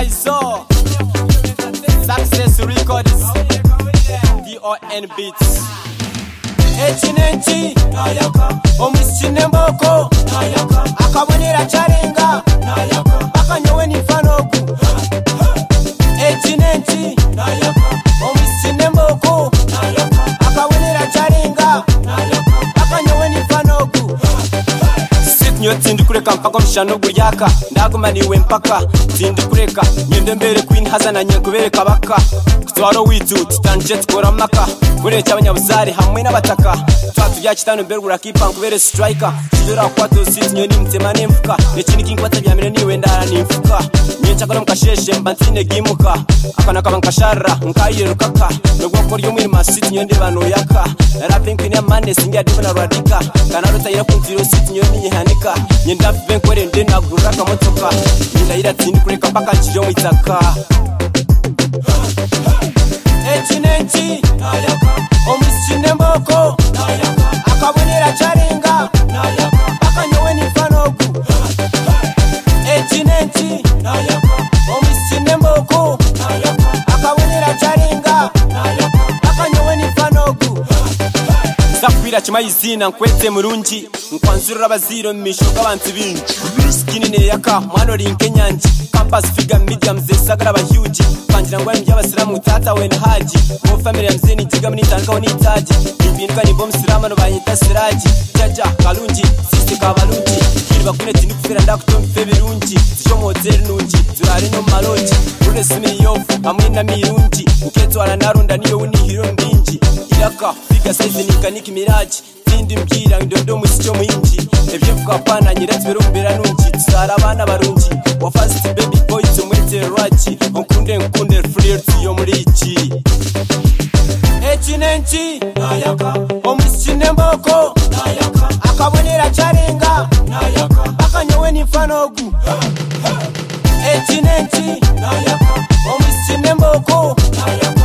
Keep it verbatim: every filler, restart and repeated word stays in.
Kaizo Success Records D O N Beats Echinenchi Omusikine mboko akabonera charenga akanyowe nifanogu Echinenchi Omusikine mboko akabonera charenga akanyowe nifanogu Nyo tindi kureka mpaka mshano guryaka ndagumaniwe mpaka tindi kureka nyende mbere queen hazana nye kubereka baka twaro witu tutanje tukora maka gure cy'abanyabuzari hamwe n'abataka twatu bya kitano mbere gurakipa kubere striker kidora kwa to sit nyoni mtema nemfuka nekini kingi batabyamire niwe ndara nimfuka nyencha kono mukasheshe mbantine gimuka akana kabankashara nkayirukaka nubwo kori yo muri masiti nyonde bano yaka rapping queen ya mane singa divana radika kana rutayira kunziro sit nyoni yihanika nyenda venkore ndena guraka motoka ndayira tindi kureka paka kijo mwitaka Echinenchi Omusikine mboko akabonera charenga akanyowe nifanogu Echinenchi Omusikine mboko akabonera charenga akanyowe nifanogu Zakwira chimayizina nkwete murungi nkwanzurura abaziro mishoka abantu bingi skinny ne yaka mwana rinke nyanji campus figure medium zesagara abahuge kangira ngo ari by'abasiramu tata we haji mu family ya mzeni ntiga mini tanka woni taji ibintu ni bomb sirama no banyita siraji jaja kalungi sisi kabalungi kirba kune tindi kufira ndakutomfe birungi cyo motel nungi turari no maloji rule simi yo hamwe na mirungi uketwara narunda niyo uni hero mbingi iraka figure size ni kaniki miraji tindi mbira ndondo musicyo mwingi ebyo mfukapana nyiratwe rumbera nungi tsara abana barungi wa fast baby boy tumwete raji onkunde nkunde flirt yo muri iki Echinenchi Omusikine mboko akabonera charenga akanyowe nifanogu Echinenchi Omusikine mboko